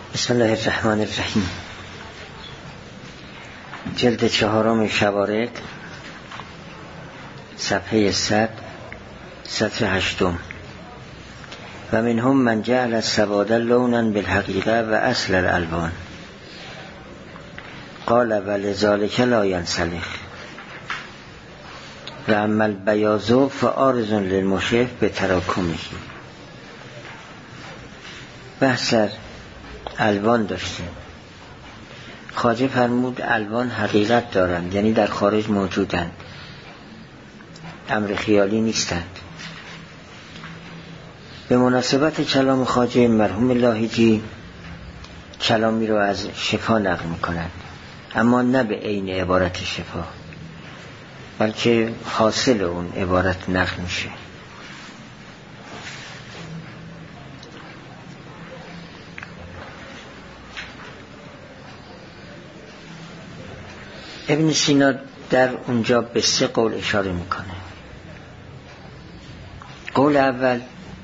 بسم الله الرحمن الرحیم. جلد 4 شوارد، صفحه 100، سطر 8. و منهم من جعل السواد لونا بالحقیقه و اصل الالوان قال ولذلك لا ينسلخ و اما البیاض فعارض للمشف بتراکمه. بحث الوان داشتیم. خواجه فرمود الوان حقیقت دارند، یعنی در خارج موجودند، امر خیالی نیستند. به مناسبت کلام خواجه مرحوم لاهیجی کلامی رو از شفا نقل میکنند، اما نه به عین عبارت شفا، بلکه حاصل اون عبارت نقل میشه. ابن سینا در اونجا به 3 قول اشاره میکنه. قول اول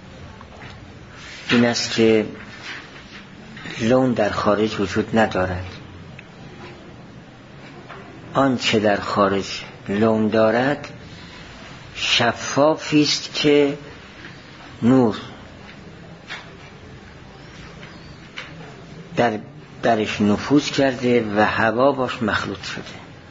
این است که لون در خارج وجود ندارد. آنچه در خارج لون دارد شفافی است که نور درش نفوذ کرده و هوا باش مخلوط شده.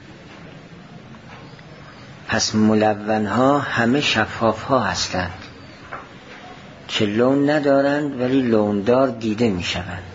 پس ملون‌ها همه شفاف‌ها هستند که لون ندارند ولی لوندار دیده می‌شوند.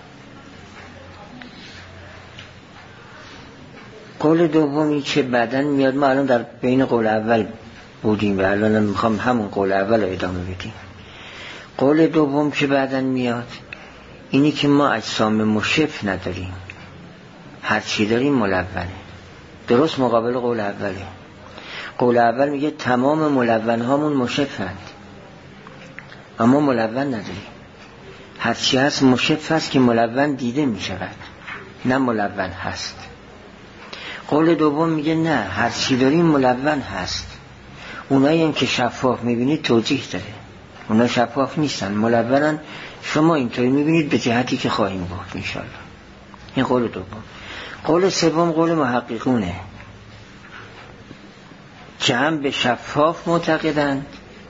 قول دومی که بعداً میاد، ما الان در بین قول اول بودیم و الان میخوام همون قول اول رو ادامه بدیم. قول دوم که بعداً میاد اینی که ما اجسام مشف نداریم، هرچی داریم ملونه. درست مقابل قول اوله. قول اول میگه تمام ملون هامون مشفند، اما ملون نداریم. هرچی هست مشف هست که ملون دیده میشود، نه ملون هست. قول دوم میگه نه، هرچی داریم ملون هست. اونایی هم که شفاف میبینید توجیه داره، اونا شفاف نیستن، ملونن. شما اینطوری میبینید به جهتی که خواهیم گفت انشالله. این قول دوم. قول سوم قول محققونه که هم به شفاف معتقدند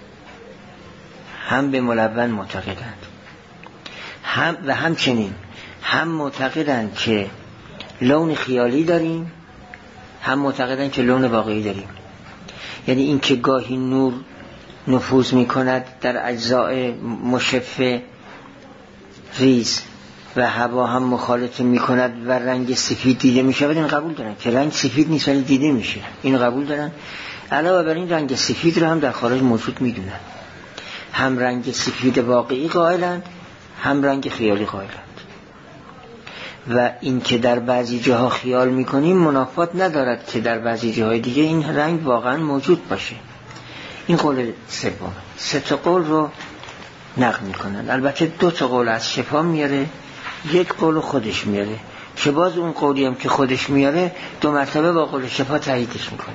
هم به ملون معتقدند، و همچنین هم معتقدند که لون خیالی داریم، هم معتقدند که لون واقعی داریم. یعنی این که گاهی نور نفوذ می کند در اجزاء مشف ریز و هوا هم مخالطه می کند و رنگ سفید دیده می شود، این قبول دارن که رنگ سفید نیست ولی دیده میشه، این قبول دارن. علاوه بر این رنگ سفید رو هم در خارج موجود می دونن. هم رنگ سفید واقعی قائلند، هم رنگ خیالی قائلند. و این که در بعضی جاها خیال می کنیم منافات ندارد که در بعضی جاهای دیگه این رنگ واقعا موجود باشه. این قول سوم. 3 قول رو نقل می کنند. البته 2 قول از شفا میاره، 1 قول خودش میاره که باز اون قولی هم که خودش میاره 2 مرتبه با قول شفا تاییدش میکنه.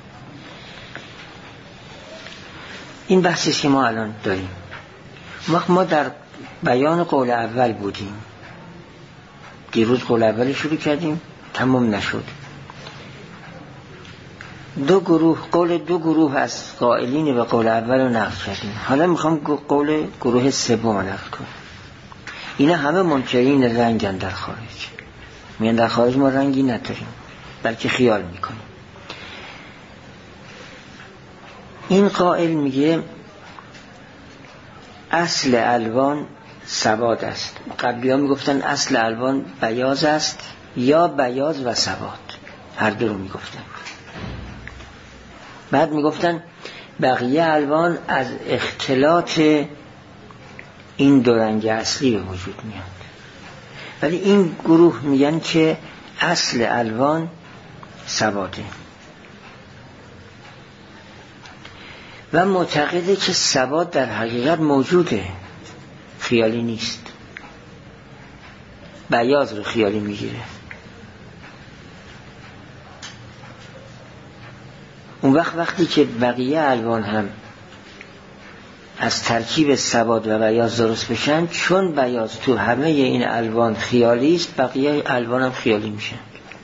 این بحثیست که ما الان داریم. ما در بیان قول اول بودیم. دیروز قول اول شروع کردیم، تمام نشد. 2 گروه، قول 2 گروه از قائلین به قول اول رو نقل کردیم. حالا میخوام قول گروه سوم نقل کنم. اینا همه منکرین رنگن در خارج. میگن در خارج ما رنگی نداریم بلکه خیال میکنیم. این قائل میگه اصل الوان سواد است. قبلی ها میگفتن اصل الوان بیاض است یا بیاض و سواد، هر دو رو میگفتن. بعد میگفتن بقیه الوان از اختلاط این 2 رنگ اصلی به وجود میاد. ولی این گروه میگن که اصل الوان سواده و معتقده که سواد در حقیقت موجوده، خیالی نیست. بیاض رو خیالی میگیره. اون وقتی که بقیه الوان هم از ترکیب سواد و بیاض درست بشن، چون بیاض تو همه این الوان خیالی است، بقیه الوان هم خیالی میشن.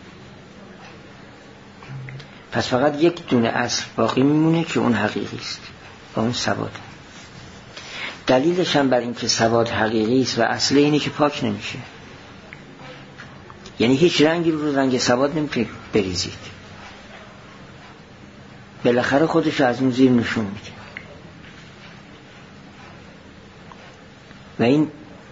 پس فقط یک دونه اصل باقی میمونه که اون حقیقی است و اون سواد. دلیلش هم بر این که سواد حقیقی است و اصل اینه که پاک نمیشه. یعنی هیچ رنگی رو رنگ سواد نمیتونید بریزید، بالاخره خودش از اون زیر نشون میده. و این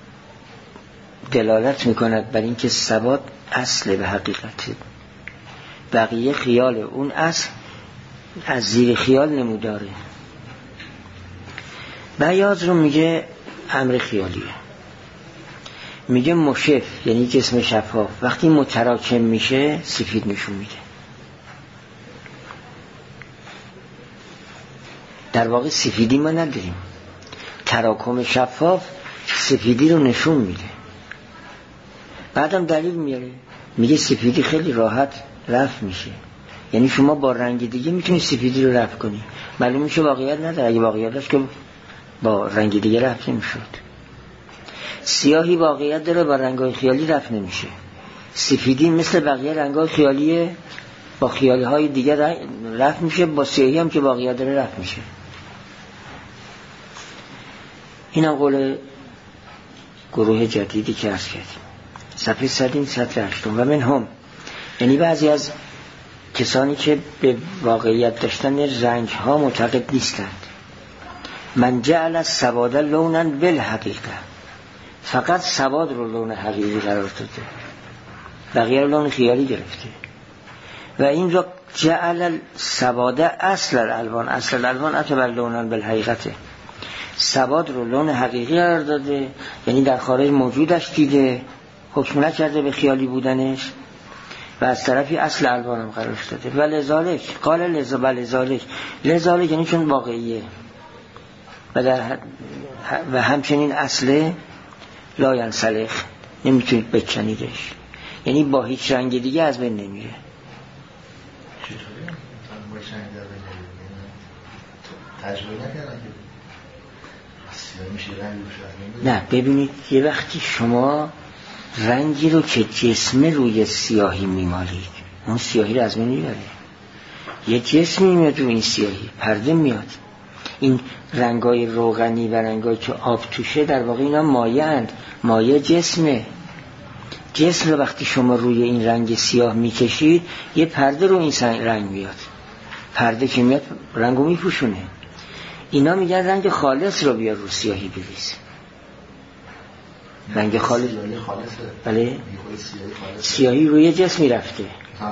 دلالت میکند بر این که سواد اصل به حقیقته، بقیه خیال، اون اصل از زیر خیال نموداره. بیاض رو میگه امر خیالیه. میگه مشف یعنی جسم شفاف وقتی متراکم میشه سفید نشون میده. در واقع سفیدی ما نداریم، تراکم شفاف سفیدی رو نشون میده. بعدم دلیل میاره، میگه سفیدی خیلی راحت رفع میشه. یعنی شما با رنگ دیگه میتونید سفیدی رو رفع کنی. معلوم میشه واقعیت نداره، اگه واقعیت داشت که با رنگ دیگه رفع نمیشد. سیاهی واقعیت داره، با رنگ‌های خیالی رفع نمیشه. سفیدی مثل بقیه رنگ‌های خیالیه، با خیال‌های دیگه رفع میشه، با سیاهی هم که واقعیت داره رفع میشه. این هم قول گروه جدیدی که عرض کردیم. صفحه 100 سطر 8. و من هم، یعنی بعضی از کسانی که به واقعیت داشتن رنگ ها معتقد نیستند. من جعل السواد لونا بالحقیقه، فقط سواد رو لون حقیقی قرار داده، بقیه رو لون خیالی گرفته. و این رو جعل السواد اصل الالوان، اصل الالوان اعتبر لونا بالحقیقته، سواد رو لون حقیقی قرار داده، یعنی در خارج موجودش دیده، حکم نکرده به خیالی بودنش، و از طرفی اصل الوان هم قرار داده. ولذالک قال لذالک یعنی چون واقعیه و همچنین اصله لا ینسلخ، نمیتونید بکنیدش، یعنی با هیچ رنگ دیگه از بین نمیره. تجربه نکردن که نه ببینید، یه وقتی شما رنگی رو که جسم روی سیاهی میمالید، اون سیاهی رو از بین میبره. یه جسمی میاد روی این سیاهی، پرده میاد. این رنگای روغنی و رنگایی که آب توشه در واقع اینا مایه اند، مایه جسمه. جسم رو وقتی شما روی این رنگ سیاه میکشید، یه پرده رو این رنگ میاد، پرده که میاد رنگو میپوشونه. اینا میگن رنگ خالص رو بیار رو سیاهی بریز. رنگ خالص بله، سیاهی روی جسمی رفته.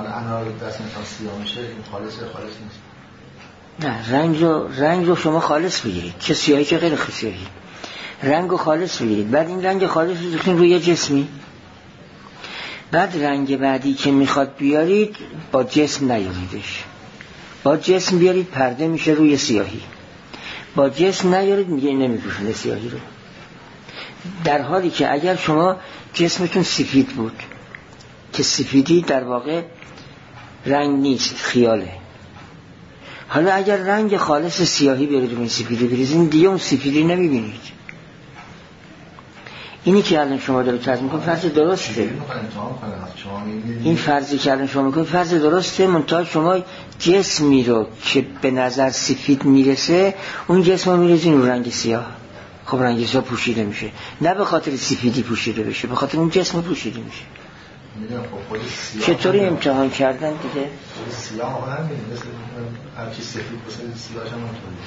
نه، رنگ رو شما خالص بگیرید، چه سیاهی که غیر سیاهی، رنگ رو خالص بگیرید، بعد این رنگ خالص رو دکتین روی جسمی، بعد رنگ بعدی که میخواد بیارید با جسم نیاریدش، با جسم بیارید پرده میشه روی سیاهی، با جسم نیارید میگه نمیپوشونه سیاهی رو. در حالی که اگر شما جسمتون سفید بود، که سفیدی در واقع رنگ نیست، خیاله. حالا اگر رنگ خالص سیاهی بیارید روی سفیدی بریزین، دیگه اون سفیدی نمیبینید. اینی که الان شما دارید فرض میکنید فرض درسته، این فرضی که الان شما میکنید فرض درسته، منتها شما جسمی رو که به نظر سفید میرسه، اون جسم رو میرزین رو رنگ سیاه. خب رنگ سیاه پوشیده میشه، نه به خاطر سفیدی پوشیده بشه، به خاطر اون جسم پوشیده میشه. چطوری امتحان کردن دیگه؟ سیاه هم همین، مثل هرچی سفید بسید سیاهش هم همطوری.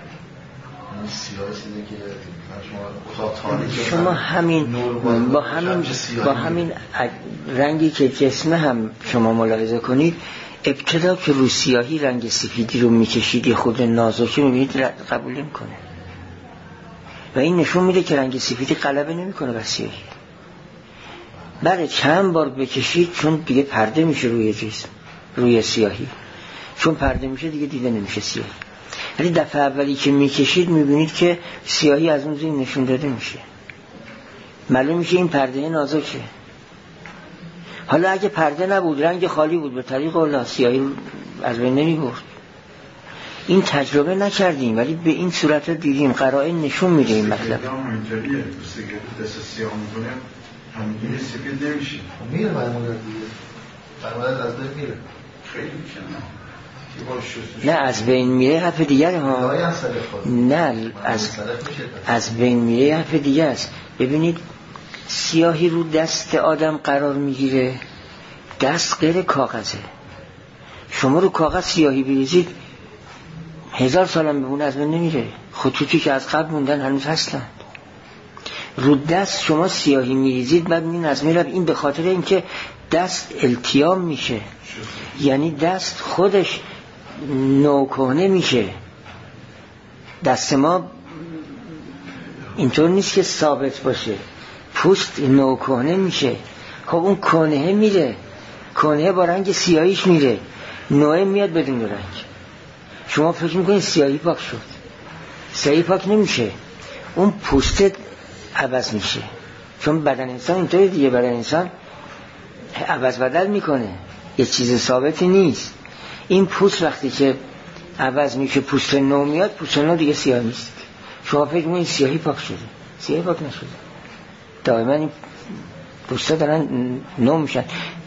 شما همین با همین رنگی که جسمه هم شما ملاحظه کنید، ابتدا که رو سیاهی رنگ سفیدی رو میکشید یه خود نازکی میبینید قبول نمیکنه، و این نشون میده که رنگ سفیدی غلبه نمیکنه بر سیاهی. بعد چند بار بکشید، چون دیگه پرده میشه روی جسم، روی سیاهی، چون پرده میشه دیگه دیده نمیشه سیاهی. ولی دفعه اولی که میکشید میبینید که سیاهی از اون زیر نشون داده میشه، معلوم میشه این پرده نازکه. حالا اگه پرده نبود، رنگ خالی بود، به طریق الله سیاهی از بین نمیبرد. این تجربه نکردیم ولی به این صورت رو دیدیم، قرائن نشون میده این مطلب. اینجوریه تو سیگارت دست سیاه میکنه همینجوری سفید نمیشه، میره معمولا دیگه، معمولا از بین میره، خیلی میشه نه از بین میره حرف دیگره ها، نه از بین میره حرف دیگه است. ببینید سیاهی رو دست آدم قرار میگیره، دست غیر کاغذه. شما رو کاغذ سیاهی بریزید 1000 سالم بمونه از بین نمیره، خطوطی که از قبل موندن هنوز هستن. رو دست شما سیاهی میریزید بعد این از میره، این به خاطر اینکه دست التیام میشه، یعنی دست خودش نوکهنه میشه. دست ما اینطور نیست که ثابت باشه، پوست نوکهنه میشه. خب اون کهنه میره، کهنه با رنگ سیاهیش میره، نوع میاد بدون رنگ. شما فکر میکنید سیاهی پاک شد، سیاهی پاک نمیشه، اون پوست عوض میشه. چون بدن انسان اینطوری دیگه، بدن انسان عوض بدل میکنه، یه چیز ثابتی نیست. این پوست وقتی که عوض میشه پوست نو میاد، پوست نو دیگه سیاه نیست. شما فکر میکنید سیاهی پاک شده، سیاهی پاک نشده، دائما این پوستا دارن نو میشن.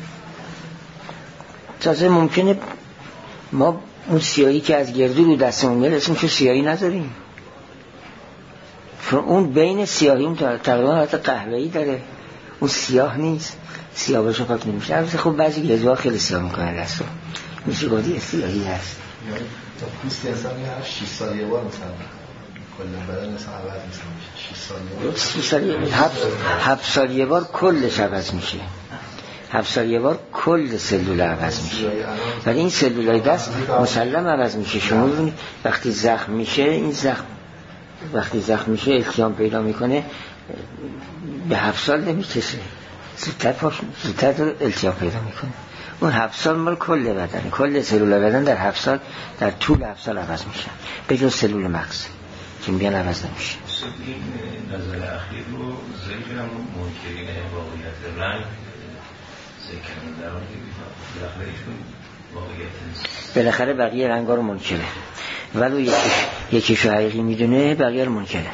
تازه ممکنه ما اون سیاهی که از گردو رو دستمون میاد اسمشو سیاهی نذاریم، چون اون بین سیاهی اون تقریبا حالت قهوه‌ای داره، اون سیاه نیست، سیاه باشه پاک نمیشه. البته خب بعضی گردوها خیلی سیاه میکنه دستو، میشه گفتی سیاهی هست. یعنی تا پوست انسان هر 6 سال یه بار مثلا کلا بدن انسان عوض میشه، 6 سال یه بار، 7 سال یه بار کلش عوض میشه، 7 سال یه بار کل سلول عوض میشه. ولی این سلولای دست مسلم عوض میشه. شما ببینید وقتی زخم میشه، این زخم وقتی زخم میشه التیام پیدا میکنه، به 7 سال نمیکشه، زودتر التیام پیدا میکنه. اون 7 سال مال کل بدن، کل سلول بدن در 7 سال، در طول 7 سال عوض میشن، به جز سلول مغز که میگن عوض نمیشه. این نظر اخیر رو ذکر هم منکرین واقعیت رنگ ذکر در آن که بالاخره بقیه رنگا رو منکره، ولو یکیشو حقیقی میدونه بقیه رو منکره.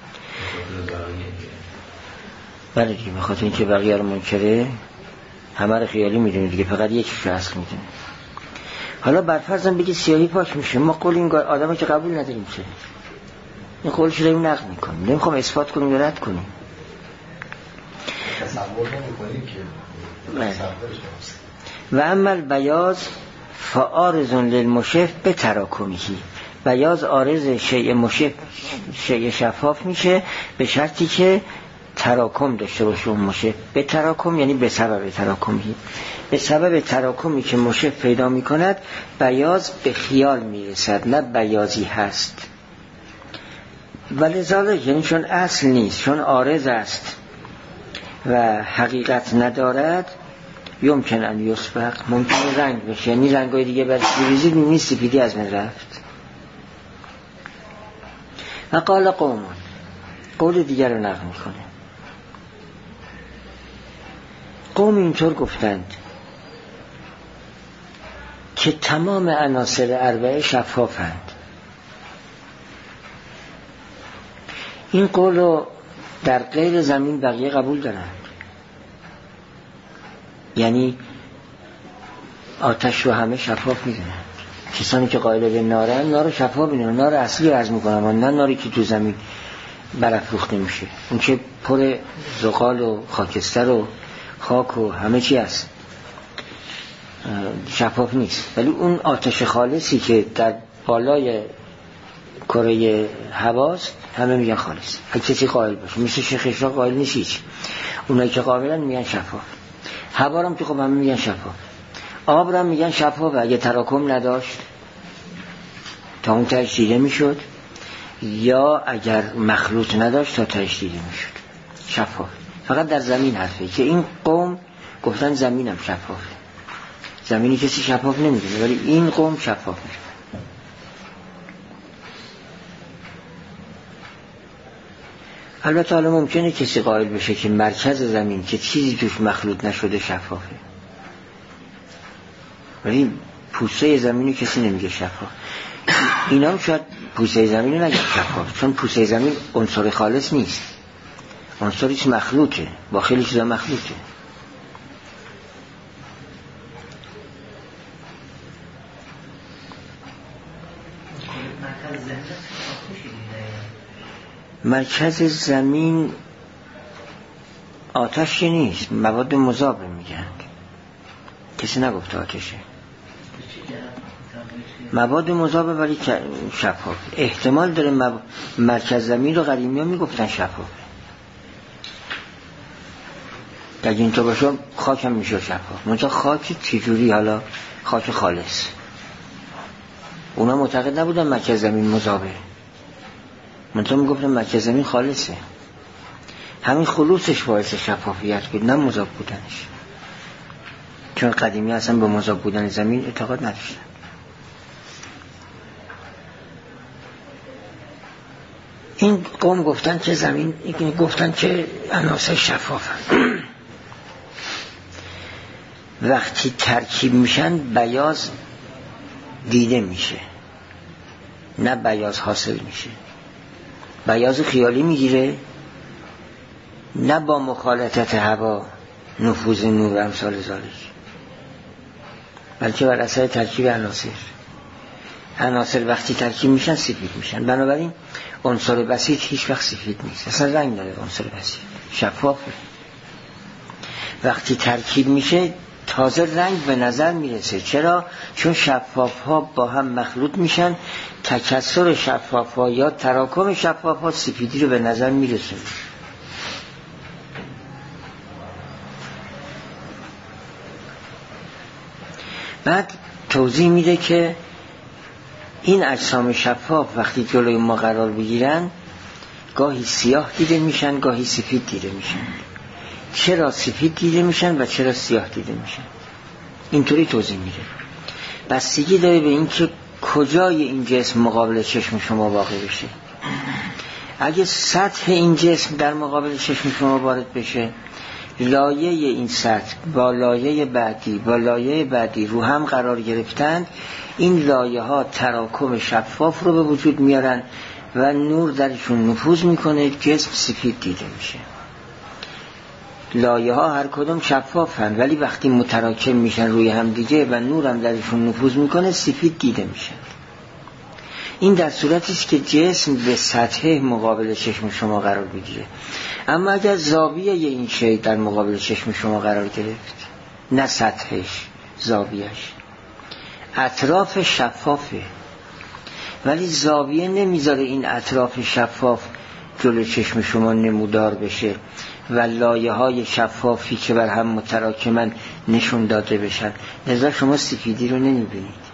بله دیگه، بخاطر اینکه بقیه رو منکره همه رو خیالی میدونه دیگه، فقط یکیشو اصل میدونه. حالا برفرضم بگی سیاهی پاک میشه، ما قول این آدمو که قبول نداریم، چه این قولش رو نقد میکنیم، نمیخوام اثبات کنیم یا رد کنیم، تصور نمی‌کنیم که و عمل بیاض فعارض للمشف به تراکمیه. بیاض عارض شیء مشف، شیء شفاف میشه به شرطی که تراکم داشته باشه اون مشف. به تراکم یعنی به سبب تراکمی، به سبب تراکمی که مشف پیدا میکند بیاض به خیال میرسد، نه بیاضی هست. ولذالک یعنی چون اصل نیست، چون عارض است و حقیقت ندارد، یمکن ان یسبق، ممکنه رنگ بشه، یعنی رنگای دیگه برش بریزید می‌بینی سپیدی از من رفت. و قال قومون، قول دیگر رو نقل میکنه، قوم اینطور گفتند که تمام عناصر اربعه شفافند. این قول رو در غیر زمین بقیه قبول دارند، یعنی آتش رو همه شفاف میدونن. کسانی که قائل به نارن، نار شفاف میدونن، نار اصلی عرض میکنن، نه ناری که تو زمین برافروخته میشه، اون که پر زغال و خاکستر و خاک و همه چی هست، شفاف نیست. ولی اون آتش خالصی که در بالای کره هواست همه میگن خالص. اگه کسی قائل باشه، مثل شیخ اشراق قائل نیست هیچ، اونایی که قائلن میگن شفاف. هوا هم که خب همه میگن شفاف. آب هم میگن شفاف، اگه تراکم نداشت تا اون تهش دیده میشد، یا اگر مخلوط نداشت تا تهش دیده میشد، شفاف. فقط در زمین حرفه که این قوم گفتن زمین هم شفافه، زمینی کسی شفاف نمیدونه، ولی این قوم شفاف میشه. البته حالا ممکنه کسی قائل بشه که مرکز زمین که چیزی توش مخلوط نشده شفافه، ولی پوسته زمینی کسی نمیگه شفاف. اینا هم شاید پوسه زمین رو نگه شفاف، چون پوسه زمین عنصر خالص نیست، عنصریش مخلوطه، با خیلی چیزا مخلوطه. مرکز زمین آتش نیست، مواد مذاب میگن، کسی نگفت آتشه، مواد مذاب ولی شفاف. احتمال داره مرکز زمین رو قدیمی ها میگفتن شفاف، در اینطور باشه خاک هم میشه شفاف. منطقه خاک چجوری؟ حالا خاک خالص، اونا معتقد نبودن مرکز زمین مذابه، منطقه میگفتن مرکز زمین خالصه. همین خلوصش باعث شفافیت بود، نه مذاب بودنش، چون قدیمی اصلا به مذاب بودن زمین اعتقاد نداشتن. این قوم گفتن که زمین، گفتن که عناصر شفافن. وقتی ترکیب میشن بیاض دیده میشه، نه بیاض حاصل میشه. بیاض خیالی میگیره، نه با مخالطت هوا، نفوذ نور امثال ذالک، بلکه بر اثر ترکیب عناصر وقتی ترکیب میشن سفید میشن. بنابراین عنصر بسیط هیچ وقت سفید نیست، اصلا رنگ نداره. عنصر بسیط شفافه، وقتی ترکیب میشه تازه رنگ به نظر میرسه. چرا؟ چون شفاف ها با هم مخلوط میشن، تکثر شفاف ها یا تراکم شفاف ها سفیدی رو به نظر میرسه. بعد توضیح میده که این اجسام شفاف وقتی جلوی ما قرار بگیرن گاهی سیاه دیده میشن، گاهی سفید دیده میشن. چرا سفید دیده میشن و چرا سیاه دیده میشن؟ اینطوری توضیح میده. بستگی داره به این که کجای این جسم مقابل چشم شما واقع بشه. اگه سطح این جسم در مقابل چشم شما وارد بشه، لایه این سطح با لایه بعدی رو هم قرار گرفتند، این لایه ها تراکم شفاف رو به وجود میارن و نور درشون نفوذ میکنه، جسم سفید دیده میشه. لایه ها هر کدوم شفافن، ولی وقتی متراکم میشن روی هم دیگه و نور هم درشون نفوذ میکنه سفید دیده میشن. این در صورتی است که جسم به سطح مقابل چشم شما قرار بگیره. اما اگر زاویه این شی در مقابل چشم شما قرار گرفت، نه سطحش، زاویهش، اطراف شفافه ولی زاویه نمیذاره این اطراف شفاف جلو چشم شما نمودار بشه و لایه های شفافی که بر هم متراکمن نشون داده بشن، لذا شما سفیدی رو نمیبینید.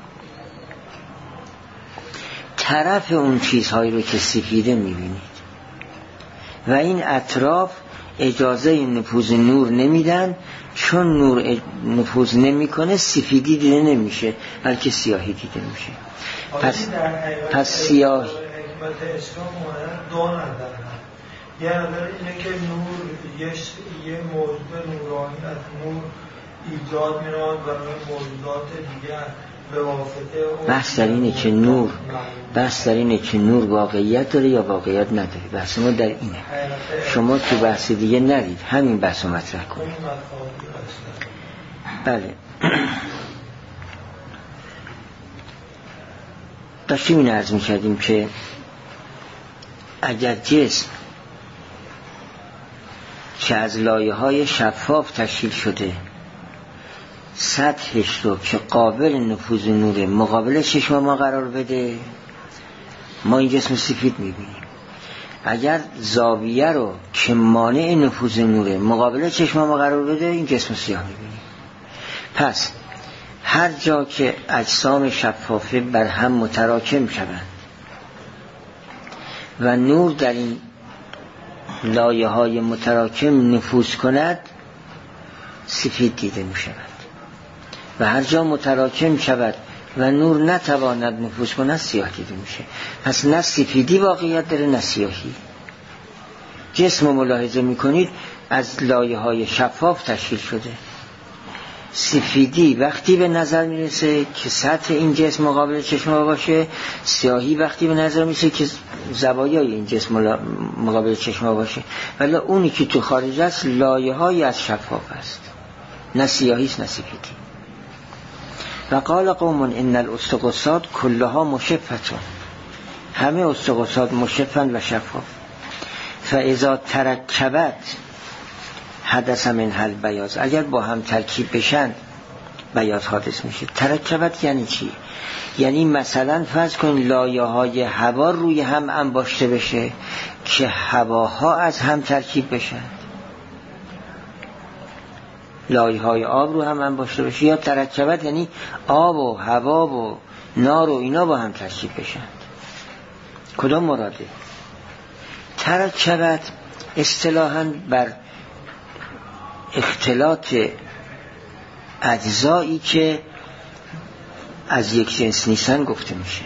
طرف اون چیزهایی رو که سفیده میبینید و این اطراف اجازه نفوذ نور نمیدن، چون نور نفوذ نمیکنه سفیدی دیده نمیشه بلکه سیاهی دیده میشه. پس سیاه حکمت اسلام دو نظر هست. یه نظر اینه که نور یه موجود نورانی از نور ایجاد می‌رود و موجودات دیگه به واسطه بحث در اینه که نور واقعیت داره یا واقعیت نداره. بحث ما در اینه. شما تو بحث دیگه نرید، همین بحث رو مطرح کنید. بله. داشتیم این عرض می‌کردیم که اگر جسم که از لایه‌های شفاف تشکیل شده سطحش رو که قابل نفوذ نور مقابل چشم ما قرار بده، ما این جسم سفید می‌بینیم. اگر زاویه رو که مانع نفوذ نور مقابل چشم ما قرار بده، این جسم سیاه می‌بینیم. پس هر جا که اجسام شفافه بر هم متراکم شوند و نور در این لایه های متراکم نفوذ کند، سفید دیده می شود و هر جا متراکم شود و نور نتواند نفوذ کند، سیاه دیده می شه. پس نه سفیدی واقعیت داره نه سیاهی. جسم ملاحظه می کنید از لایه های شفاف تشکیل شده. سفیدی وقتی به نظر میرسه که سطح این جسم مقابل چشم ما باشه، سیاهی وقتی به نظر میرسه که زوایای این جسم مقابل چشم ما باشه، ولی اونی که تو خارج است لایه هایی از شفاف است، نه سیاهی است نه سفیدی. و قال قوم ان الاستقصات کلها مشفتون، همه استقصات مشفن و شفاف. فاذا ترکبت حدث منها البیاض، اگر با هم ترکیب بشن بیاض حادث میشه. ترکبت یعنی چی؟ یعنی مثلا فرض کن لایه های هوا روی هم انباشته بشه که هواها از هم ترکیب بشن، لایه های آب رو هم انباشته بشه. یا ترکبت یعنی آب و هوا و نار و اینا با هم ترکیب بشن. کدام مراده؟ ترکبت اصطلاحاً بر اختلاط اجزایی که از یک جنس نیستن گفته میشه.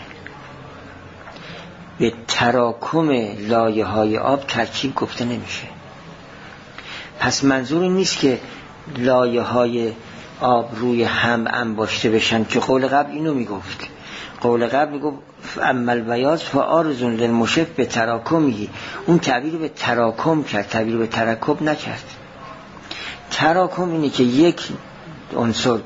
به تراکم لایه های آب ترکیب گفته نمیشه. پس منظور این نیست که لایه های آب روی هم انباشته بشن، که قول قبل اینو میگفت. قول قبل میگفت اما البیاض فعارض للمشف به تراکمی، اون تعبیر به تراکم کرد، تعبیر به ترکب نکرد. تراکم اینه که یک عنصر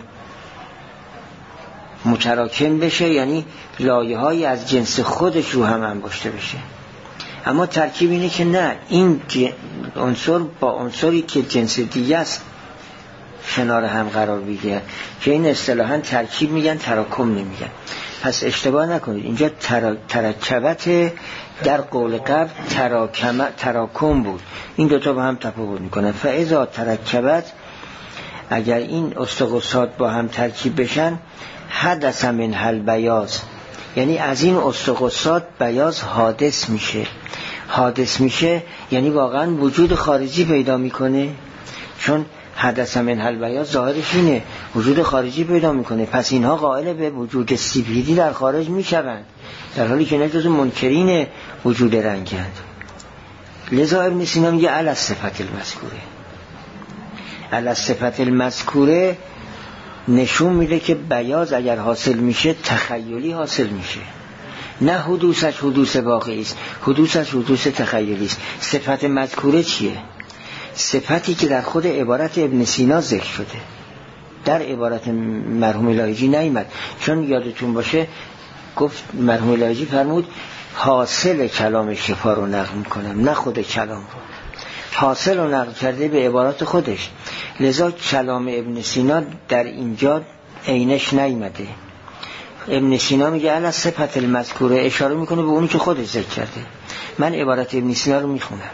متراکم بشه، یعنی لایه های از جنس خودش رو هم انباشته بشه. اما ترکیب اینه که نه، این عنصر با عنصری که جنس دیگه است کنار هم قرار بگیره، که این اصطلاحاً ترکیب میگن، تراکم نمیگن. پس اشتباه نکنید، اینجا ترکبت در قول قبل تراکم بود، این دوتا با هم تفاوت میکنن. فاذا ترکبت، اگر این استقصات با هم ترکیب بشن، حدث منها البیاض، یعنی از این استقصات بیاض حادث میشه. حادث میشه یعنی واقعا وجود خارجی پیدا میکنه، چون حدث منها البیاض ظاهرش اینه وجود خارجی پیدا میکنه. پس اینها قائل به وجود سفیدی در خارج میشوند، در حالی که نجز منکرین وجود رنگند. لذا ابن سینا میگه علی الصفت المذکوره. علی الصفت المذکوره نشون میده که بیاض اگر حاصل میشه تخیلی حاصل میشه، نه حدوثش حدوث واقعی است، حدوثش حدوث تخیلی است. صفت مذکوره چیه؟ صفتی که در خود عبارت ابن سینا ذکر شده، در عبارت مرحوم لایجی نیامد. چون یادتون باشه گفت مرحوم لایجی فرمود حاصل کلام شفا رو نقل میکنم، نه خود کلام رو. حاصل رو نقل کرده به عبارات خودش، لذا کلام ابن سینا در اینجا عینش نیامده. ابن سینا میگه علی صفت المذکوره، اشاره میکنه به اونی که خودش ذکر کرده. من عبارت ابن سینا رو میخونم.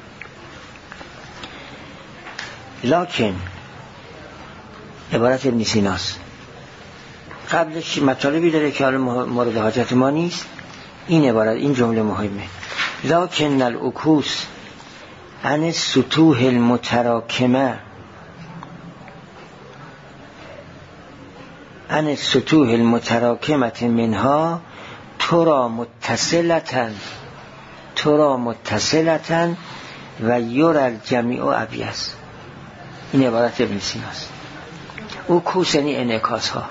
لکن عبارت ابن سیناست، قبلش مطالبی داره که حالا مورد حاجت ما نیست. این عبارت، این جمله مهمه. لکن العکوس عن السطوح المتراکمه، عن السطوح المتراکمه منها ترا متصلتن و یرى الجمیع ابیض. این عبارت ابن سیناست. عکوس یعنی انعکاس ها،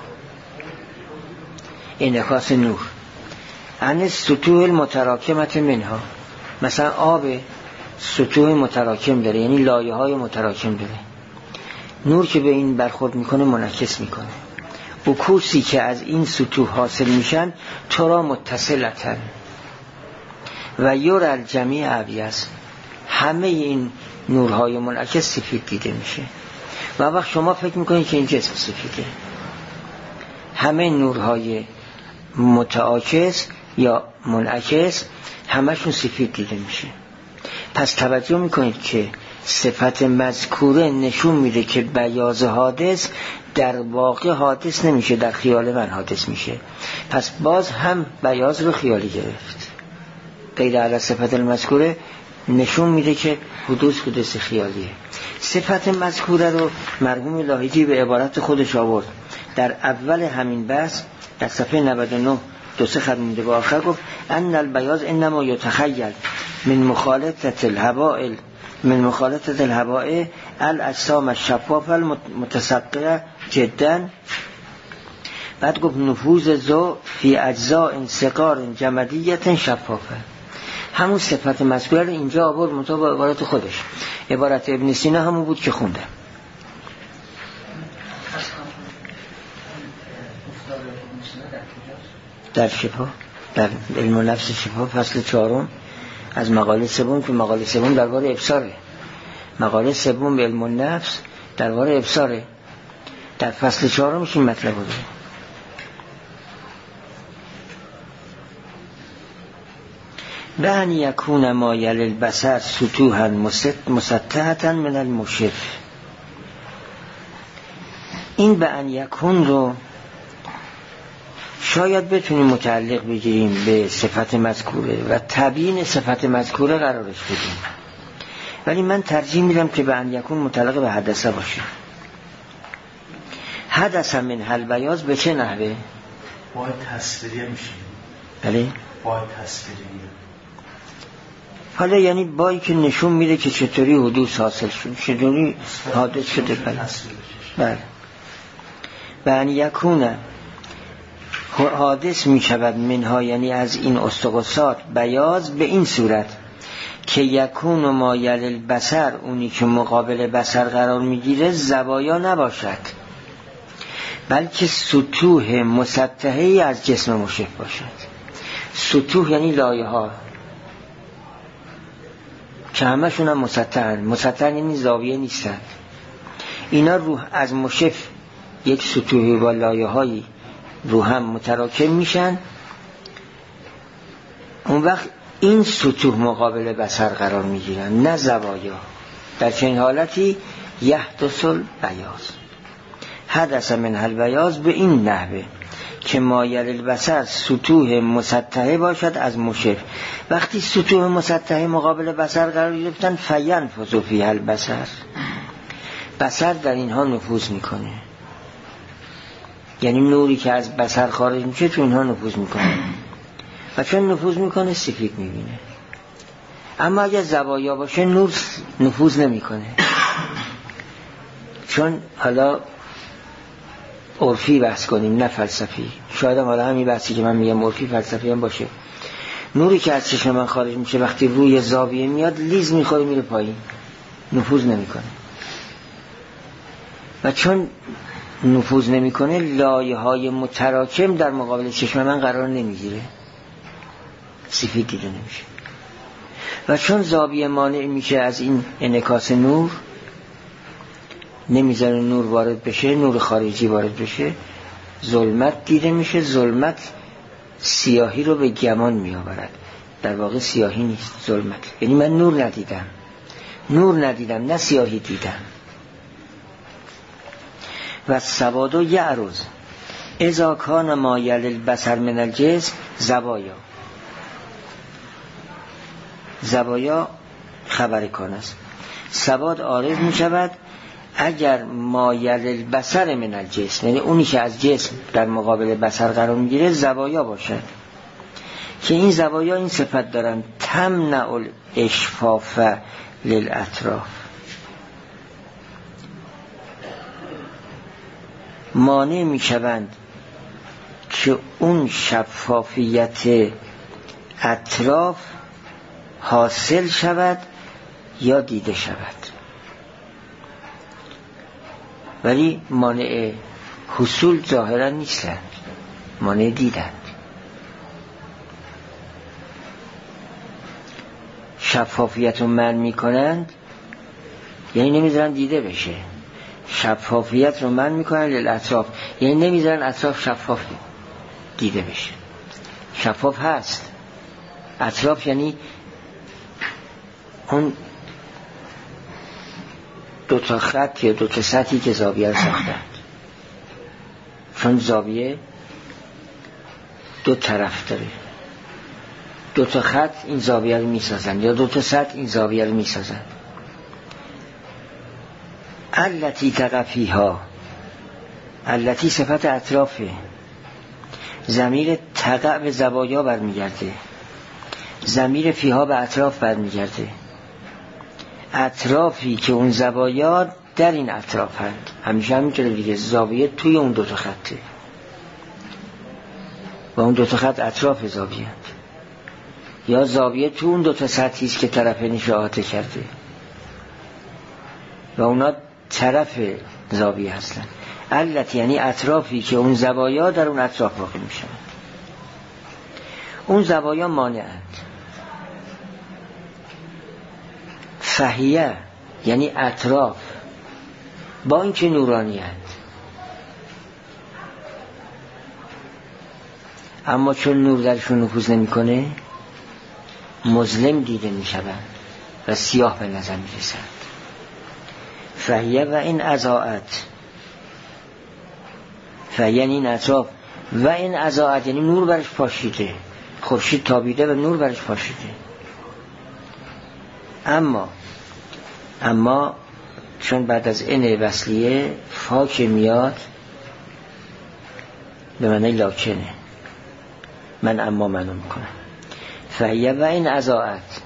انعکاس نور. عن السطوح المتراکمه منها، مثلا آب سطوح متراکم داره، یعنی لایه های متراکم داره، نور که به این برخورد میکنه منعکس میکنه. عکوسی که از این سطوح حاصل میشن ترا متصلتن و یرى الجمیع ابیض، همه این نورهای منعکس سفید دیده میشه. و وقت شما فکر میکنید که این جسم سفیده، همه نورهای متعاکس یا منعکس همشون سفید دیده میشه. پس توجه میکنید که صفت مذکوره نشون میده که بیاض حادث در واقع حادث نمیشه، در خیال من حادث میشه. پس باز هم بیاض رو خیالی گرفت. غیر علی صفت المذکوره نشون میده که حدوث خیالیه. صفت مذکوره رو مرحوم لاهیجی به عبارت خودش آورد. در اول همین بحث در صفحه 99 دو سه خط مونده به آخر گفت ان البیاض انما یتخیل من مخالطه الهواء من مخالطه الهواء الاجسام الشفاف المتسقه جدا. بعد گفت نفوذ ذو فی اجزاء صغار جمدیه شفافه. همون صفت مذکوره رو اینجا آورد مطابق عبارت خودش. عبارت ابن سینا همون بود که خونده. در شفا، در علم و نفس شفا فصل 4 از مقاله 3 که مقاله 3 درباره ابصاره. مقاله 3 به علم و نفس درباره ابصاره. در فصل 4 این مطلب بود. به ان یکون ما یلی البصر سطوحا مسطحه من المشف. این به ان یکون رو شاید بتونیم متعلق بگیریم به صفت مذکوره و تبیین صفت مذکوره قرارش بدیم، ولی من ترجیح میدم که به ان یکون متعلق به حدثه باشه. حدثه من البیاض به چه نحوه؟ باید تصویریه میشه. بله؟ باید تصویریه. حالا یعنی بایی که نشون میده که چطوری حدوث حاصل شد، چطوری حادث شده. بله. به ان یکون حادث می شود منها، یعنی از این استغاثات بیاض به این صورت که یکون و ما یلی البصر، اونی که مقابل بصر قرار می گیره زوایا نباشد، بلکه سطوح مسطحه‌ای از جسم مشف باشد. سطوح یعنی لایه ها که همشون هم مسطحن. مسطحن یعنی زاویه نیستن. اینا روح از مشف یک سطوح با لایه هایی رو هم متراکم میشن. اون وقت این سطوح مقابل بصر قرار میگیرن، نه زوایا. در چنین حالتی یحدث البیاض. حدث من البیاض به این نحوه که ما یلی البصر سطوح مسطحه باشد از مشف. وقتی سطوح مسطحه مقابل بصر قرار گرفتن فینفذ فیها البصر، بصر در اینها نفوذ میکنه. یعنی نوری که از بصر خارج میشه تو اینها نفوذ میکنه و چون نفوذ میکنه سفید میبینه. اما اگر زوایا باشه نور نفوذ نمیکنه، چون حالا عرفی بحث کنیم نه فلسفی. شاید هم حالا همین بحثی که من میگم عرفی فلسفی هم باشه. نوری که از چشم من خارج میشه وقتی روی زاویه میاد لیز میخوره میره پایین، نفوذ نمیکنه. و چون نفوذ نمیکنه لایه های متراکم در مقابل چشم من قرار نمیگیره، سفید دیده نمیشه. و چون زاویه مانع میشه از این انعکاس نور، نمیذاره نور وارد بشه، نور خارجی وارد بشه، ظلمت دیده میشه. ظلمت سیاهی رو به گمان میآورد، در واقع سیاهی نیست، ظلمت. یعنی من نور ندیدم نه سیاهی دیدم. و سواد و یعرض اذا کان ما یلی البصر من الجسم زوایا خبر کن است. سواد عارض می شود اگر ما یلی البصر من الجسم، یعنی اونی که از جسم در مقابل بصر قرار می گیره زوایا باشد که این زوایا این صفت دارن: تمنع الاشفاف للاطراف، مانع می شوند که اون شفافیت اطراف حاصل شود یا دیده شود، ولی مانع حصول ظاهرا نیستند، مانع دیدند. شفافیت رو منع می کنند یعنی نمیذارن دیده بشه. شفافیت رو منع میکنن للاطراف، یعنی نمیذارن اطراف شفاف دیده بشه. شفاف هست اطراف، یعنی اون دوتا خط یا دوتا سطحی که زاویه رو ساختند، چون زاویه دو طرف داره، دوتا خط این زاویه رو میسازن یا دوتا سطح این زاویه رو میسازن. التی تقفیها، التی صفت اطرافه، ضمیر تقع به زوایا برمیگرده، ضمیر فیها به اطراف برمیگرده. اطرافی که اون زوایا در این اطراف هست. همیشه همینطوره دیگه، زاویه توی اون دوتا خطه و اون دوتا خط اطراف زاویه هست. یا زاویه تو اون دوتا سطحی است که طرفین احاطه کرده و اونا طرف زاویه هستن. علت یعنی اطرافی که اون زوایا در اون اطراف واقع میشن. اون زوایا مانعند. فهیه یعنی اطراف با اینکه نورانی هست، اما چون نور درشون نفوذ نمیکنه مظلم دیده میشوند و سیاه به نظر میرسند. فهیه و این اضاءت، فهیه یعنی این اطراف، و این اضاءت یعنی نور برش پاشیده، خورشید تابیده و نور برش پاشیده. اما چون بعد از این وصلیه فاک میاد به معنی لاکنه، من اما منو میکنم. فهیه و این اضاءت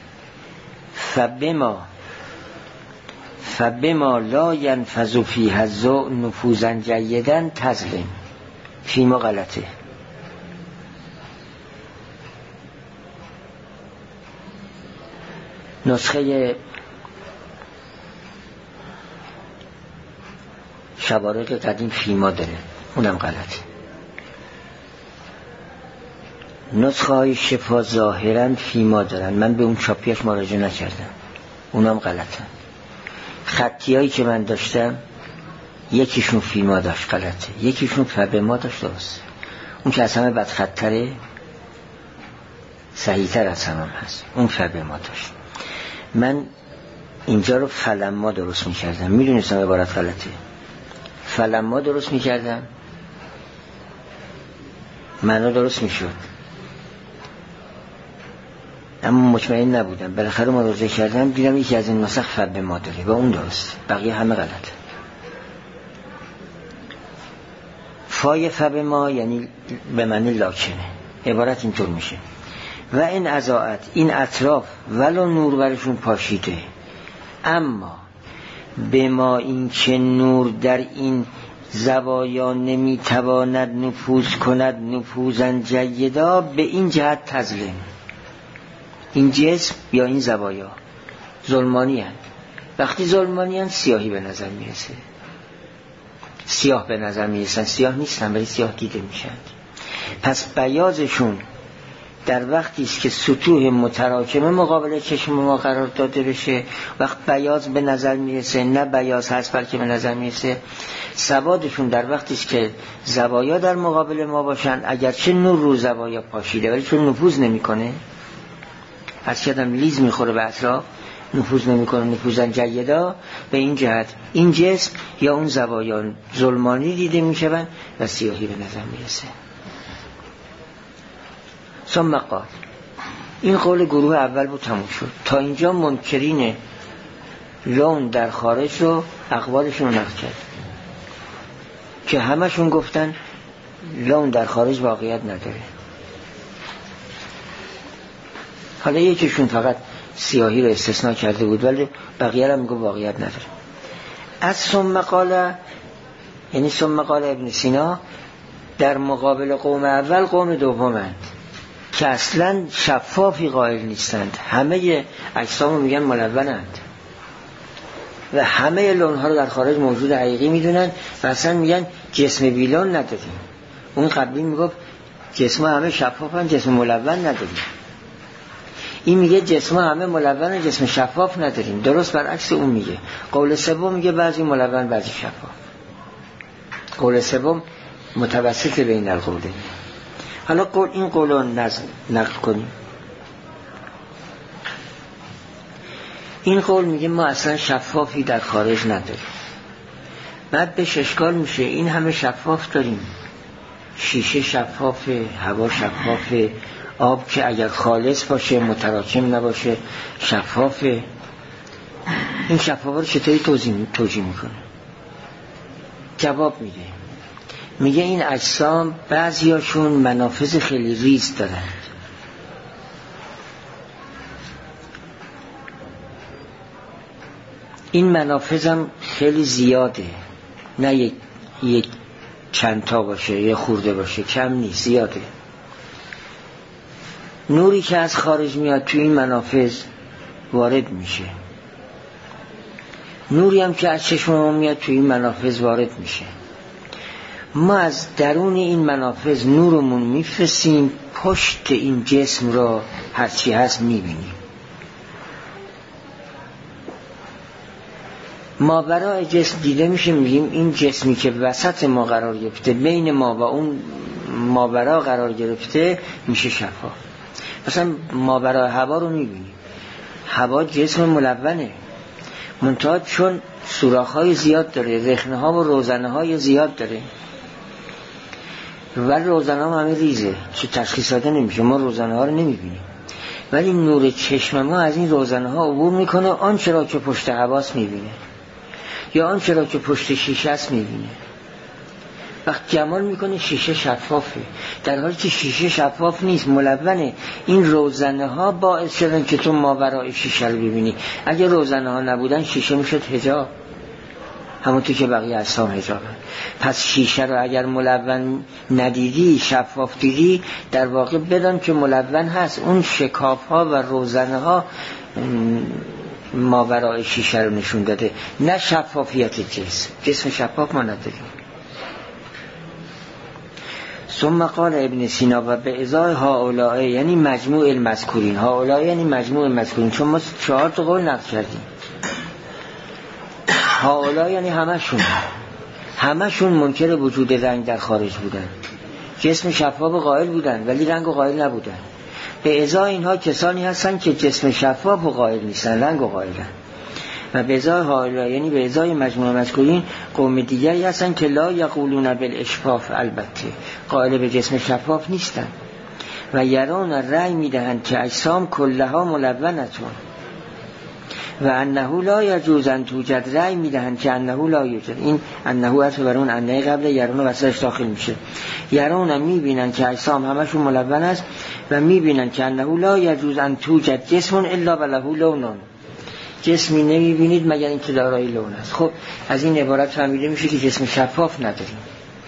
فبما لا ینفذ فیها الضوء نفوذا جیدا تظلم. فیما غلطه. نسخه شوارق قدیم فیما داره، اونم غلطه. نسخه های شفا ظاهرا فیما دارن، من به اون چاپیش مراجعه نکردم، اونم غلطه. خطی هایی که من داشتم یکیشون فیما داشت غلطه، یکیشون فبما داشت درست. اون که از همه بدخطتره صحیح تر از همه هست، اون فبما داشت. من اینجا رو فلما درست میکردم، میدونستم عبارت غلطه، فلما درست میکردم معنا درست میشد، اما مطمئن نبودم. بالاخره مراجعه کردم دیدم یکی از این نسخ فبما داره و اون درست، بقیه همه غلطه. فای فبما یعنی به معنی لاکنه. عبارت اینطور میشه: و این اضاءت، این اطراف ولو نور برشون پاشیده، اما به ما این که نور در این زوایا نمیتواند نفوذ کند نفوذا جیدا، به این جهت تظلم. این جسم یا این زوایا ظلمانی هست. وقتی ظلمانی هست سیاهی به نظر میرسه، سیاه به نظر میرسن، سیاه نیستن ولی سیاه دیده میشن. پس بیازشون در وقتی است که سطوح متراکمه مقابل چشم ما قرار داده بشه، وقت بیاز به نظر میرسه، نه بیاز هست بلکه به نظر میرسه. سوادشون در وقتی است که زوایا در مقابل ما باشن، اگرچه نور رو زوایا پاشیده ولی چون نفوذ نمیکنه، هر چقدر لیز میخوره به اطراف، نفوذ نمیکنه نفوذا جیدا، به این جهت این جسم یا اون زوایا ظلمانی دیده میشون و سیاهی به نظر میرسه. ثم قال، این قول گروه اول بود، تموم شد. تا اینجا منکرین لون در خارج رو اقوالشون رو نقل کرد که همشون گفتن لون در خارج واقعیت نداره. حالا یکیشون فقط سیاهی رو استثناء کرده بود ولی بقیه هم میگه واقعیت نداره. از ثم قال، یعنی ثم قال ابن سینا در مقابل قوم اول قوم دومند که اصلا شفافی قائل نیستند، همه اجسامو میگن ملونند و همه لونها رو در خارج موجود حقیقی میدونن و اصلا میگن جسم بیلون نداریم. اون قبلی میگفت جسم همه شفافن، جسم ملون نداریم. این میگه جسم همه ملون، جسم شفاف نداریم. درست برعکس اون میگه. قول سوم میگه بعضی ملون بعضی شفاف. قول سوم متوسط بین القولین. حالا این قول رو نقل کنیم. این قول میگه ما اصلا شفافی در خارج نداریم. بعد بهش اشکال میشه این همه شفاف داریم، شیشه شفافه، هوا شفافه، آب که اگر خالص باشه متراکم نباشه شفافه. این شفافه رو چطوری توجیه میکنه؟ جواب میگه این اجسام بعضیاشون منافذ خیلی ریز دارند. این منافذ هم خیلی زیاده، نه یک چند تا باشه یا خورده باشه، کم نیست، زیاده. نوری که از خارج میاد توی این منافذ وارد میشه، نوری هم که از چشم ما میاد توی این منافذ وارد میشه. ما از درون این منافذ نورمون میفرستیم، پشت این جسم را هرچی هست میبینیم. ماورای جسم دیده میشه، میگیم این جسمی که وسط ما قرار گرفته، بین ما و اون ماورا قرار گرفته، میشه شفاف. مثلا ماورای هوا رو میبینیم، هوا جسم ملونه، منتها چون سوراخ‌های زیاد داره، رخنه‌ها و روزنه‌های زیاد داره و روزنه‌ها همه ریزه که تشخیص داده نمیشه، ما روزنه‌ها رو نمیبینیم، ولی نور چشم ما از این روزنه‌ها عبور میکنه، آنچه را که پشت حواس میبینه یا آنچه را که پشت شیشه است میبینه. وقت جمال میکنه شیشه شفافه، در حالی که شیشه شفاف نیست، ملونه. این روزنه ها باعث شدن که تو ماورای شیشه رو ببینی. اگه روزنه ها نبودن شیشه میشد حجاب، همونطور که بقیه اجسام حجابن. پس شیشه رو اگر ملون ندیدی، شفاف دیدی، در واقع بدان که ملون هست. اون شکاف ها و روزنه ها ماورای شیشه رو نشون داده، نه شفافیت جسم شفاف ما نداریم. ثم قال ابن سینا و به ازای هؤلاء یعنی مجموع المذکورین، هؤلاء یعنی مجموع المذکورین، چون ما 4 تا قول نقل کردیم. هؤلاء یعنی همشون منکر وجود رنگ در خارج بودن، جسم شفاف قائل بودن ولی رنگ قائل نبودن. به ازای اینها کسانی هستن که جسم شفاف قائل نیستن، رنگ قائلن. و به ازای هؤلاء یعنی به ازای مجموع مذکورین قوم دیگری هستن که لا یقولون بالاشفاف، البته قائل به جسم شفاف نیستن. و یرون رأی میدهند که اجسام کلها ملونتون و انه لا یجوز ان توجد، رأی میدهند که انه لا یوجد. این انه حرف بر اون انه قبل یرون وسطش داخل میشه. یرون میبینن که اجسام همشون ملون است و میبینن که انه لا یجوز ان توجد جسم الا وله لون، جسمی نمیبینید مگر اینکه دارای لون است. خب از این عبارت فهمیده میشه که جسم شفاف نداریم.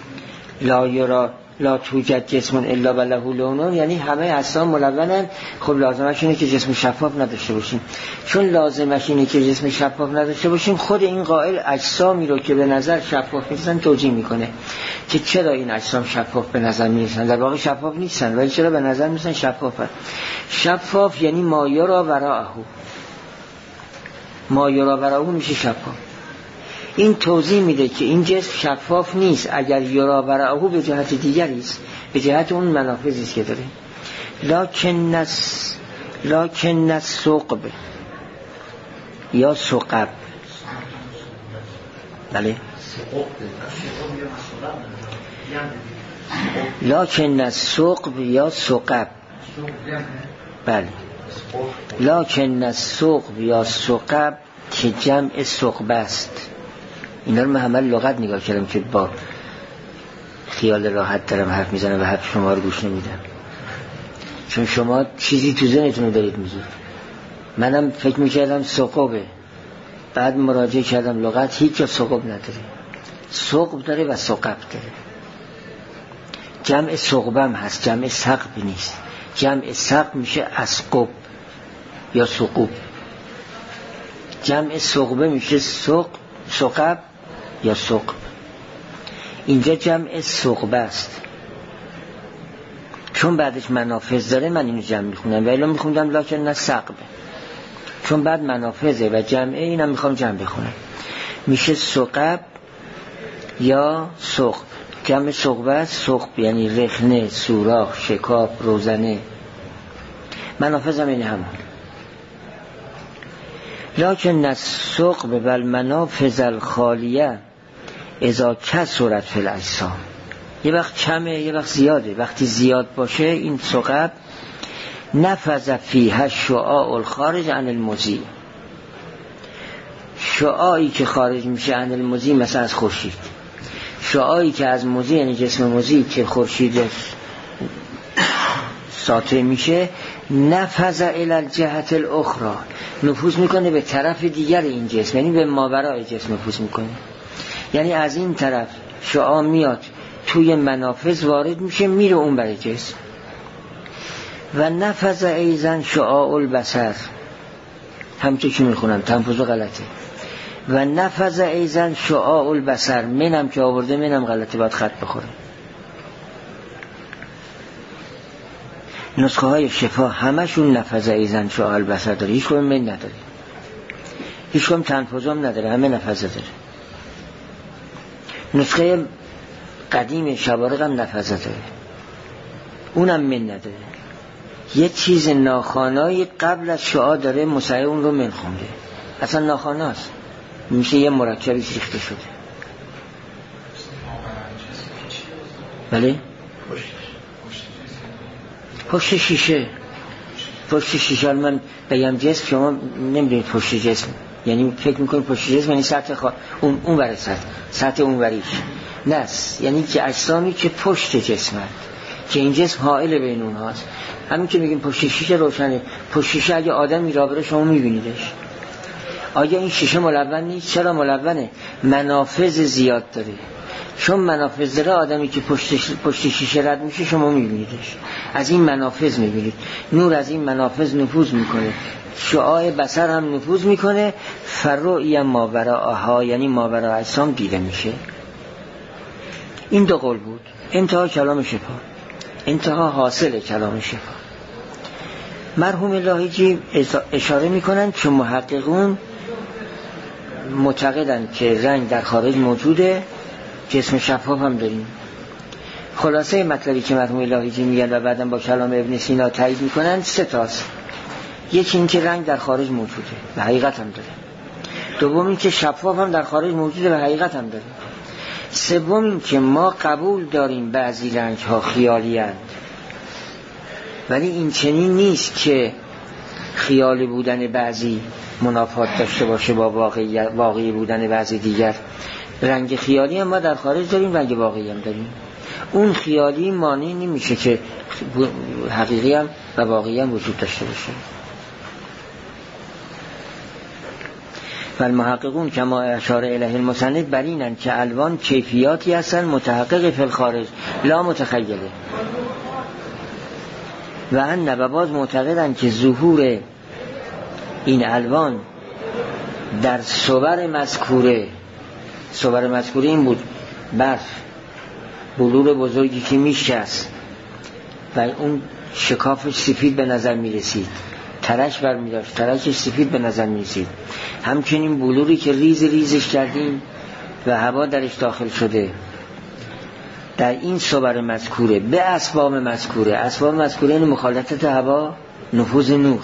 لا توجد جسم الا وله لون یعنی همه اجسام ملونن. خب لازمش اینه که جسم شفاف نداشته باشیم. چون لازمش اینه که جسم شفاف نداشته باشیم، خود این قائل اجسامی رو که به نظر شفاف میرسن توجیه میکنه که چرا این اجسام شفاف به نظر میرسن، در واقع شفاف نیستن ولی چرا به نظر میرسن شفافن. شفاف یعنی ما یرا وراءه میشه شفاف. این توضیح میده که این جسم شفاف نیست، اگر یرا وراءه به جهت دیگری است، به جهت اون منافذی است که داره. لکن الثقب یا ثقب، بله، لکن الثقب یا ثقب، بله، لکن الثقب یا ثقب که جمع ثقب است. اینا رو من همه لغت نگاه کردم که با خیال راحت دارم حرف میزنم و حرف شما رو گوش نمیدم، چون شما چیزی تو ذهنتون رو دارید میگید. منم فکر میکردم ثقبه، بعد مراجعه کردم لغت، هیچ جا ثقب نداره. ثقب داره و ثقب داره. جمع ثقبم هست، جمع ثقب نیست. جمع ثقب میشه اسقب یا ثقوب، جمع ثقبه میشه ثقب یا ثقب. اینجا جمع ثقبه است، چون بعدش منافذ داره من اینو جمع میخونم و الان میخوندم لکن نه ثقبه، چون بعد منافذه و جمعه، اینم میخوام جمع بخونم، میشه ثقب یا ثقب. جمع ثقبه است، ثقب یعنی رخنه، سوراخ، شکاف، روزنه. منافذ هم این همون. لکن الثقب و المنافذ الخالیه اذا کثرت فی الاجسام، یه وقت کمه یه وقت زیاده. وقتی زیاد باشه این ثقب نفذ فیها الشعاع الخارج عن المضیء، شعاعی که خارج میشه عن المضیء، مثلا از خورشید، شعاعی که از مضیء یعنی جسم مضیء که خورشید ساطع میشه نفذ الی الجهت الاخرى، نفوذ میکنه به طرف دیگر این جسم، یعنی به ماورای جسم نفوذ میکنه. یعنی از این طرف شعاع میاد توی منافذ وارد میشه میره اون برای جسم. و نفذ ایزن شعاع البصر، همچه که میخونم تنفذ غلطه. و نفذ ایزن شعاع البصر، منم که آورده منم غلطه، باید خط بخوره. نسخه های شفا همشون نفذ ایزن شعاع البصر داره، هیچ کدوم من نداره، هیچ کدوم تنفذ هم نداره، همه نفذ داره. نسخه قدیم شوارق هم نفذ داره، اونم من نداره. یه چیز ناخوانایی قبل از شعاع داره مسیح اون رو من خونده، اصلا ناخواناست، میشه یه مرکبی ریخته شده. بله؟ پشت شیشه. پشت شیشه من بگم جسم، شما نمیدونید پشت جسم یعنی فکر میکنید پشت جسم یعنی سطح اون ور سطح اون وریش نه، یعنی که اجسامی که پشت جسمه، که این جسم حائل بین اونهاست. همین که میگیم پشت شیشه روشنه، پشت شیشه اگه آدمی را بره شما میبینیدش. آیا این شیشه ملون نیست؟ چرا ملونه؟ منافذ زیاد داره، چون منافذ داره آدمی که پشت شیشه رد میشه شما میبینیدش، از این منافذ میبینید. نور از این منافذ نفوذ میکنه، شعاع بصر هم نفوذ میکنه، فرعی ماوراءها یعنی ماوراء اجسام دیده میشه. این دو قول بود، انتها کلام شفا، انتها حاصل کلام شفا. مرحوم لاهیجی اشاره میکنن که محققون معتقدن که رنگ در خارج موجوده، جسم شفاف هم داریم. خلاصه مطلبی که مرحوم لاهیجی میگن و بعدم با کلام ابن سینا تایید میکنن سه تاست. یکی این که رنگ در خارج موجوده و حقیقت هم داره، دوم این که شفاف هم در خارج موجوده و حقیقت هم داره، سوم این که ما قبول داریم بعضی رنگ ها خیالی هستند، ولی این چنین نیست که خیالی بودن بعضی منافات داشته باشه با واقعی بودن بعضی دیگر. رنگ خیالی هم ما در خارج داریم، رنگ واقعی هم داریم. اون خیالی مانع نمیشه که حقیقی هم و واقعی هم وجود داشته باشه. فالمحققون کما اشار الیه المصنف بر اینند که الوان کیفیاتی هستند متحقق فی الخارج لا متخیله، و ان و باز معتقدند که ظهور این الوان در صور مذکوره این بود، برف بلور بزرگی که میشکست و اون شکافش سفید به نظر میرسید، ترش برمیداشت، ترشش سفید به نظر میرسید. همچنین بلوری که ریزش کردیم و هوا درش داخل شده، در این صور مذکوره به اسباب مذکوره این مخالطت هوا، نفوذ نور،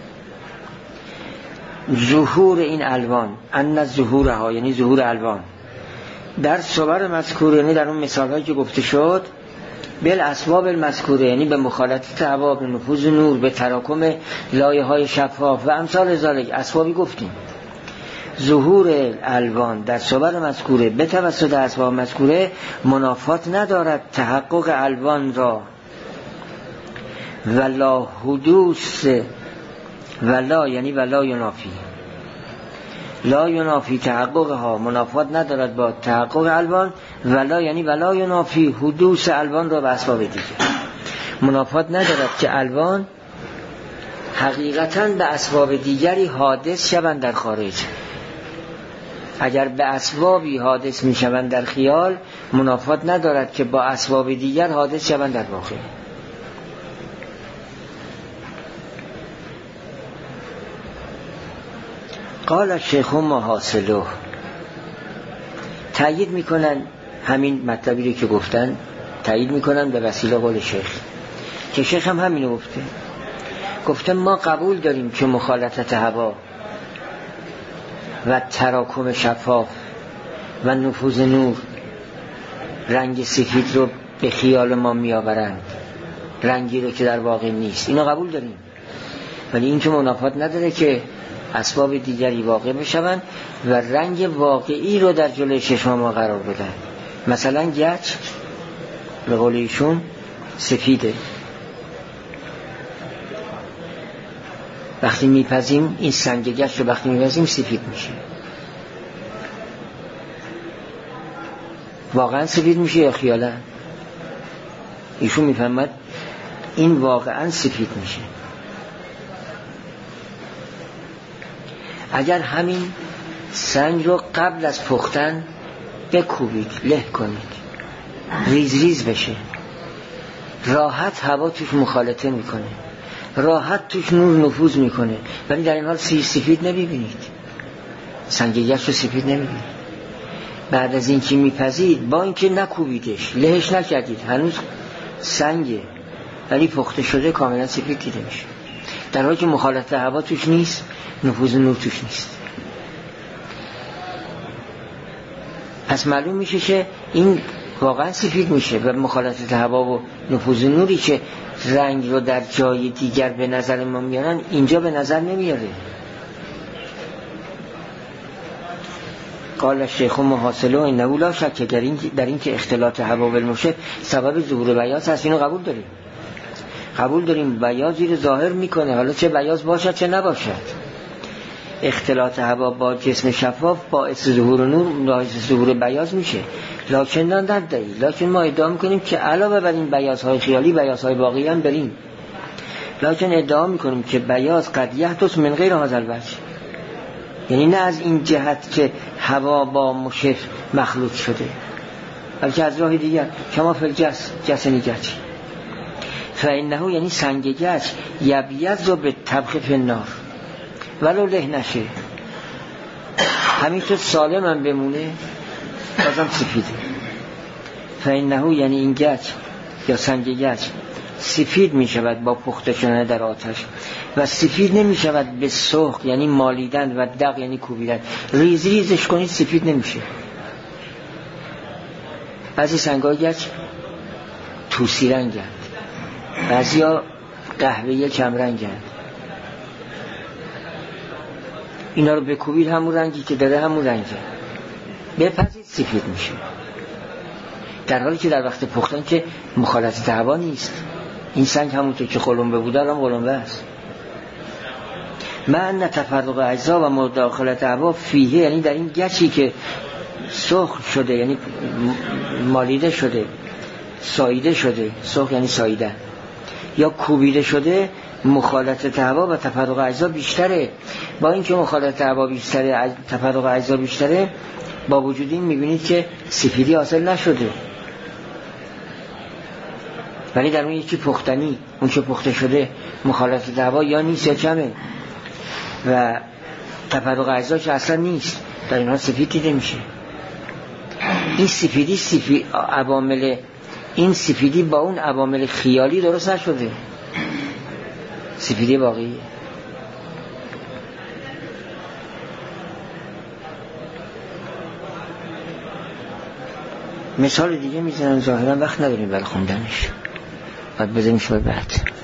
ظهور این الوان، ان ظهورها یعنی ظهور الوان در صور مذکوره یعنی در اون مثالهایی که گفته شد، بل اسباب المذکوره یعنی به مخالطت هوا، به نفوذ نور، به تراکم لایه های شفاف و امثال ذالک اسبابی گفتیم. ظهور الوان در صور مذکوره به توسط اسباب مذکوره منافات ندارد تحقق الوان را، ولا حدوث، ولا یعنی ولا ینافی، لا ینافی تحققها، منافات ندارد با تحقق الوان، ولا یعنی ولا ینافی حدوث الوان را به اسباب دیگر، منافات ندارد که الوان حقیقتاً به اسباب دیگری حادث شوند در خارج. اگر به اسبابی حادث می شوند در خیال، منافات ندارد که با اسباب دیگر حادث شوند در واقع. قال الشیخ ما حاصله، تأیید میکنن همین مطلبی رو که گفتن، تأیید میکنن به وسیله قول شیخ، که شیخ هم همینو گفته ما قبول داریم که مخالطت هوا و تراکم شفاف و نفوذ نور رنگ سفید رو به خیال ما میآورند، رنگی رو که در واقع نیست، اینو قبول داریم، ولی این که منافات نداره که اسباب دیگری واقع بشوند و رنگ واقعی رو در جلوی چشم ما قرار بدن. مثلا گچ به قول ایشون سفیده، وقتی میپزیم این سنگ گچ رو وقتی میپزیم سفید میشه. واقعا سفید میشه یا خیالا؟ ایشون میفهمد این واقعا سفید میشه. اگر همین سنگ رو قبل از پختن بکوبید، له کنید، ریز ریز بشه، راحت هوا توش مخالطه میکنه، راحت توش نور نفوذ میکنه، ولی در این حال سفید نمیبینید، سنگ گچ رو سفید نمیبینید. بعد از این که میپزید، با اینکه نکوبیدش، لهش نکردید، هنوز سنگه ولی پخته شده کاملا سفید دیده میشه، در حالی که مخالطه هوا توش نیست، نفوذ نور توش نیست. پس معلوم میشه که این واقعا سفید میشه و مخالطه هوا و نفوذ نوری که رنگ رو در جای دیگر به نظر ما میارن اینجا به نظر نمیاره. قال شیخ محاصله انه لا شک در این که اختلاط هوا و المشک سبب ظهور بیاض هست. اینو قبول داریم بیاضی رو ظاهر میکنه، حالا چه بیاض باشد چه نباشد. اختلاط هوا با جسم شفاف باعث ظهور نور، باعث ظهور بیاض میشه. لکن ما ادعا میکنیم که علاوه بر این بیاض‌های خیالی بیاض‌های باقی هم داریم. لکن ادعا میکنیم که بیاض قد یحدث من غیر هذا الوجه، یعنی نه از این جهت که هوا با مشک مخلوط شده، بلکه از راه دیگر، کما فی جسنی گچ. فانه یعنی سنگ گچ یبیض به طبخ فی النار ولو له نشه، همینطور سالم هم بمونه بازم سفیده. فانه یعنی این گچ یا سنگ گچ سفید می شود با پخته شدن در آتش و سفید نمی شود به سوخت، یعنی مالیدن، و دق یعنی کوبیدن. ریز ریزش کنید سفید نمیشه. بعضی سنگای گچ توسی رنگند، بعضی ها قهوه‌ای کم رنگند. اینا رو بکوبید همون رنگی که داره همون رنگه، بپزید سفید میشه، در حالی که در وقت پختن که مخالطه هوا نیست. این سنگ همونطور که قلمبه بوده الان قلمبه است. معنی تفرق اجزا و مداخلت هوا فیه، یعنی در این گچی که سرخ شده، یعنی مالیده شده، ساییده شده، سرخ یعنی ساییده، یا کوبیده شده، مخالطه هوا و تفرق اجزا بیشتره. با اینکه مخالطه هوا بیشتره، تفرق اجزا بیشتره، با وجود این میبینید که سفیدی حاصل نشده. ولی در اون یکی پختنی، اون که پخته شده، مخالطه هوا یا نیست یا کمه و تفرق اجزا که اصلا نیست، در اینها سفید دیده میشه. این سفیدی عوامل، این سفیدی با اون عوامل خیالی درست نشده، سفیدی واقعی. مثال دیگه میزنن، ظاهرا وقت نداریم برای خوندنش، باید بزنیم شوی بعد.